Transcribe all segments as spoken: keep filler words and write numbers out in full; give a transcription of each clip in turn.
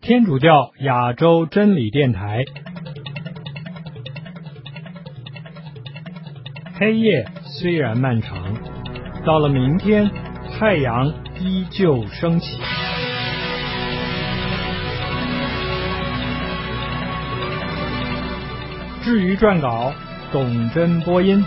天主教亚洲真理电台。黑夜虽然漫长，到了明天，太阳依旧升起。至于撰稿，董真播音。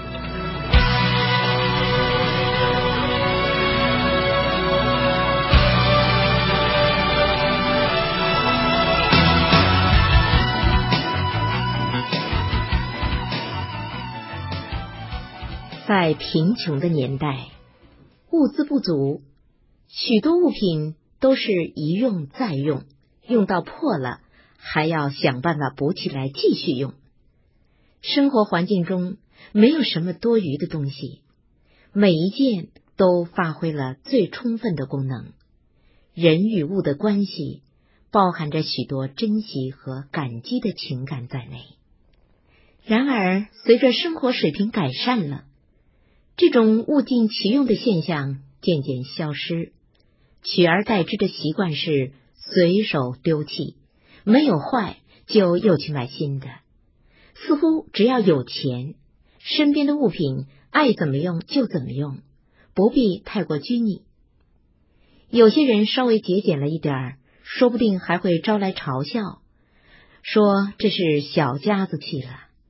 在贫穷的年代，物资不足，许多物品都是一用再用，用到破了还要想办法补起来继续用。生活环境中没有什么多余的东西，每一件都发挥了最充分的功能。人与物的关系包含着许多珍惜和感激的情感在内。然而，随着生活水平改善了，这种物尽其用的现象渐渐消失，取而代之的习惯是随手丢弃，没有坏就又去买新的。似乎只要有钱，身边的物品爱怎么用就怎么用，不必太过拘泥。有些人稍微节俭了一点儿，说不定还会招来嘲笑，说这是小家子气了。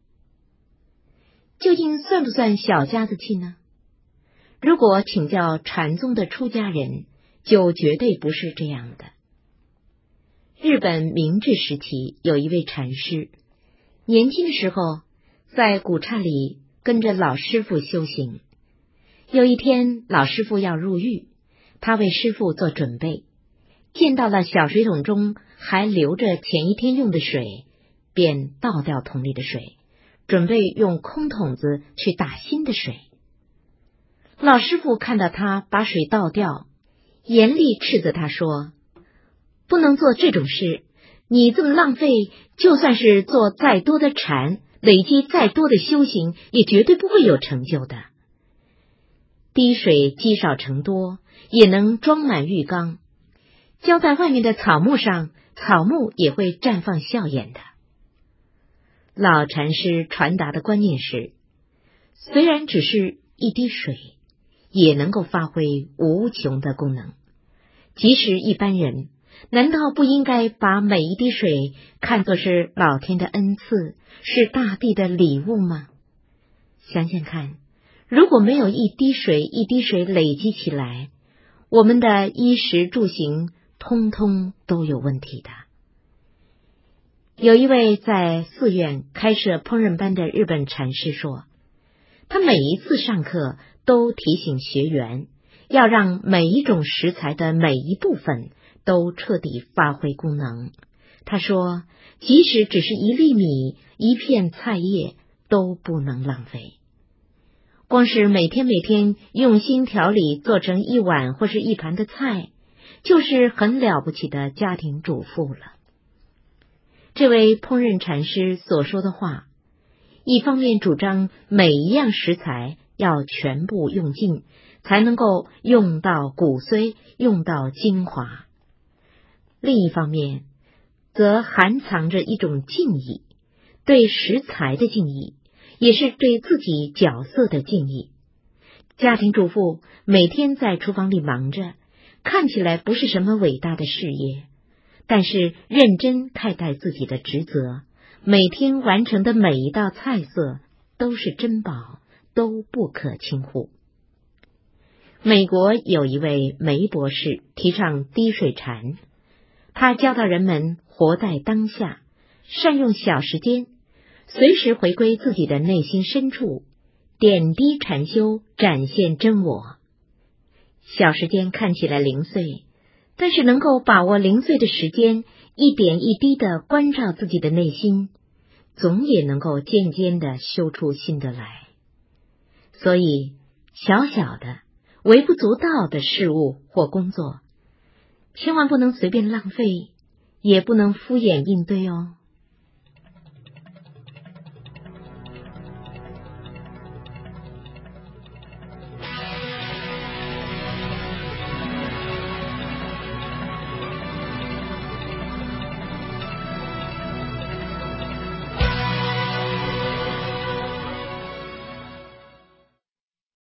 究竟算不算小家子气呢？如果请教禅宗的出家人，就绝对不是这样的。日本明治时期有一位禅师，年轻的时候在古刹里跟着老师傅修行。有一天，老师傅要入狱，他为师傅做准备，见到了小水桶中还留着前一天用的水，便倒掉桶里的水，准备用空桶子去打新的水。老师傅看到他把水倒掉，严厉斥责他说：不能做这种事，你这么浪费，就算是做再多的禅，累积再多的修行，也绝对不会有成就的。滴水积少成多，也能装满浴缸，浇在外面的草木上，草木也会绽放笑颜的。老禅师传达的观念是，虽然只是一滴水，也能够发挥无穷的功能。即使一般人，难道不应该把每一滴水看作是老天的恩赐，是大地的礼物吗？想想看，如果没有一滴水一滴水累积起来，我们的衣食住行通通都有问题的。有一位在寺院开设烹饪班的日本禅师说，他每一次上课都提醒学员，要让每一种食材的每一部分都彻底发挥功能。他说，即使只是一粒米，一片菜叶，都不能浪费。光是每天每天用心调理做成一碗或是一盘的菜，就是很了不起的家庭主妇了。这位烹饪禅师所说的话，一方面主张每一样食材要全部用尽，才能够用到骨髓，用到精华。另一方面，则含藏着一种敬意，对食材的敬意，也是对自己角色的敬意。家庭主妇每天在厨房里忙着，看起来不是什么伟大的事业，但是认真看待自己的职责，每天完成的每一道菜色都是珍宝，都不可轻忽。美国有一位梅博士提倡滴水禅，他教导人们活在当下，善用小时间，随时回归自己的内心深处，点滴禅修，展现真我。小时间看起来零碎，但是能够把握零碎的时间，一点一滴地关照自己的内心，总也能够渐渐地修出新的来。所以，小小的微不足道的事物或工作，千万不能随便浪费，也不能敷衍应对哦。